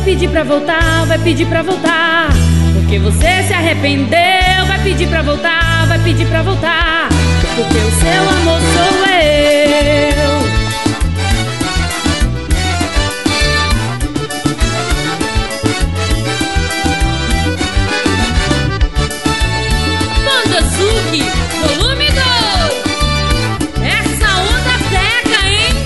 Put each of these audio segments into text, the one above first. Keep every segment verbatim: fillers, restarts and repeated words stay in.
pedir pra voltar, vai pedir pra voltar, porque você se arrependeu. Vai pedir pra voltar, vai pedir pra voltar, porque o seu amor sou eu. Banda Suki, volume dois. Essa onda pega, hein?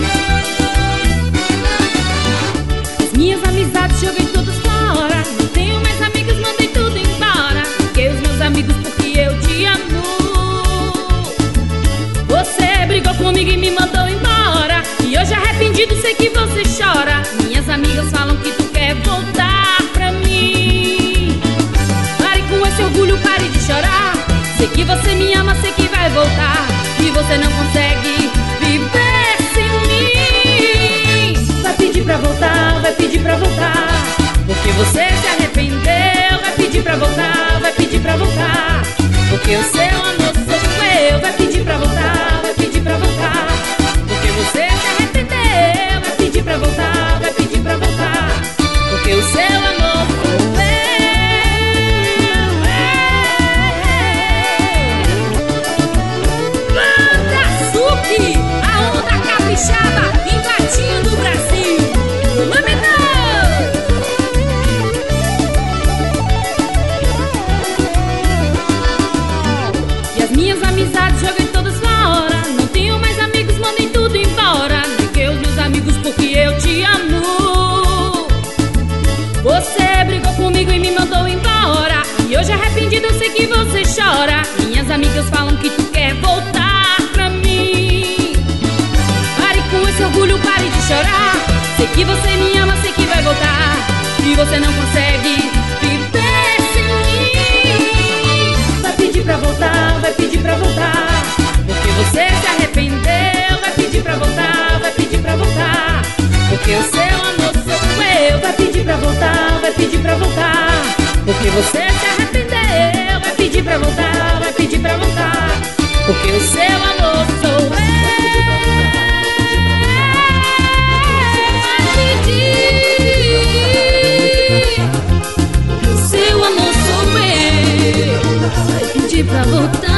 As minhas amizades joguei todas fora. Não tenho mais amigos, mandei tudo embora. Fiquei os meus amigos porque eu te amo. Você brigou comigo e me mandou embora, e hoje arrependido sei que você chora. Minhas amigas falam que tu quer voltar pra mim. Pare com esse orgulho, pare de chorar. Sei que você me ama, sei que vai voltar, e você não consegue viver sem mim. Vai pedir pra voltar, vai pedir pra voltar, porque você se arrependeu. Vai pedir pra voltar, vai pedir pra voltar, porque o seu amor sou eu. Vai pedir pra voltar, vai pedir pra voltar, porque você se arrependeu. Vai pedir pra voltar, vai pedir pra voltar, porque o seu amor sou eu. A onda capixaba invadindo o Brasil. Nome não. E as minhas amizades joguei todas fora. Não tenho mais amigos, mandei tudo embora. Liguei os meus amigos porque eu te amo. Você brigou comigo e me mandou embora, e hoje arrependido eu sei que você chora. Minhas amigas falam que tu quer voltar pra mim. Pare com esse orgulho, pare de chorar. Sei que você me ama, sei que vai voltar, e você não consegue viver sem mim. Vai pedir pra voltar, vai pedir pra voltar, porque você se arrependeu. Vai pedir pra voltar, vai pedir pra voltar, porque o seu amor sou eu. Vai pedir pra voltar, vai pedir pra voltar, porque você se arrependeu. Vai pedir pra voltar, vai pedir pra voltar, porque o seu amor sou eu. O seu amor sou eu. Vai pedir pra voltar.